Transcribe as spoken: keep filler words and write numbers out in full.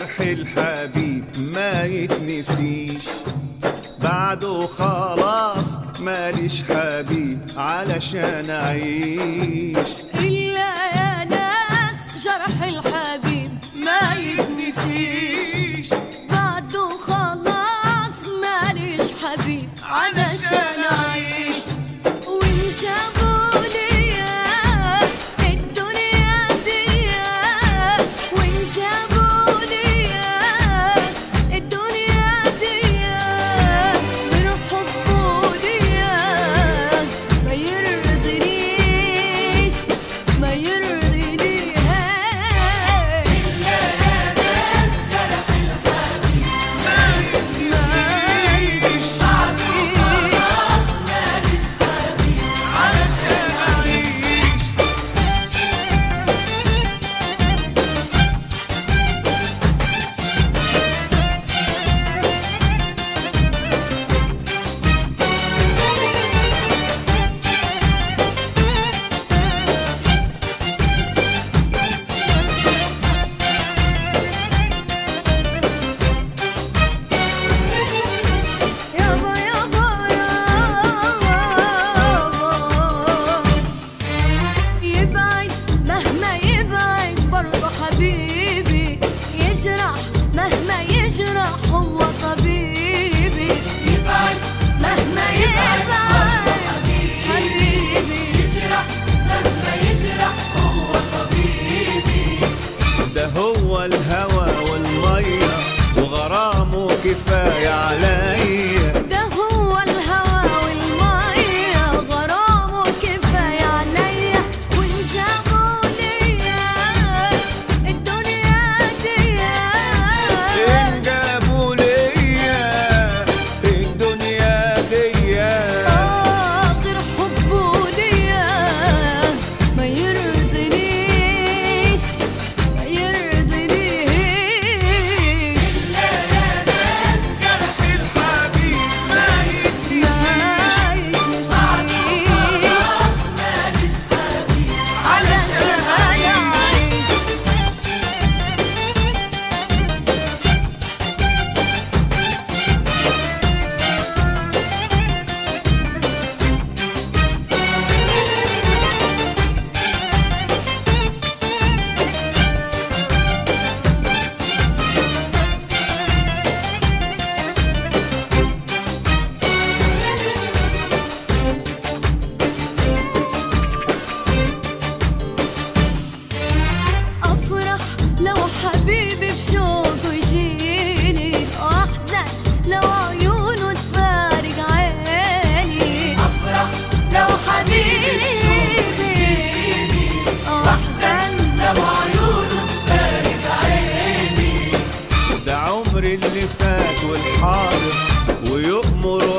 جرح الحبيب ما يتنسيش، بعده خلاص ماليش حبيب علشان أعيش. إلا يا ناس جرح الحبيب ما يتنسيش، بعده خلاص ماليش حبيب علشان أعيش. وإن جابوا ليا الدنيا دي، وإن جابوا ليا الدنيا دي غير حبه ليا ما يرضينيش ما يرضينيش. إلا يا ناس جرح الحبيب ما يتنسيش، بعده خلاص ماليش حبيب علشان أعيش. يابا يابا يابا يبعد مهما يبعد برضه حبيبي، يجرح مهما يجرح هو طبيبي. يبعد مهما يبعد حبيبي، يجرح مهما يجرح هو طبيبي. ده هو الهوى والمية وغرامه كفاية عليا. ده هو الهوى والمية غرامه كفاية عليا. وإن جابوا ليا الدنيا دي، إن جابوا ليا الدنيا دي آه غير حبه ليا ما يرضينيش ما يرضينيش. جرح الحبيب ما يتنسيش، علشان أعيش. أفرح لو حبيبي بشوقه يجيني، وأحزن لو عيونه تفارق عيني. أفرح لو حبيبي يجيني، وأحزن لو عيونه تفارق عيني. ده عمري اللي فات والحاضر ويؤمر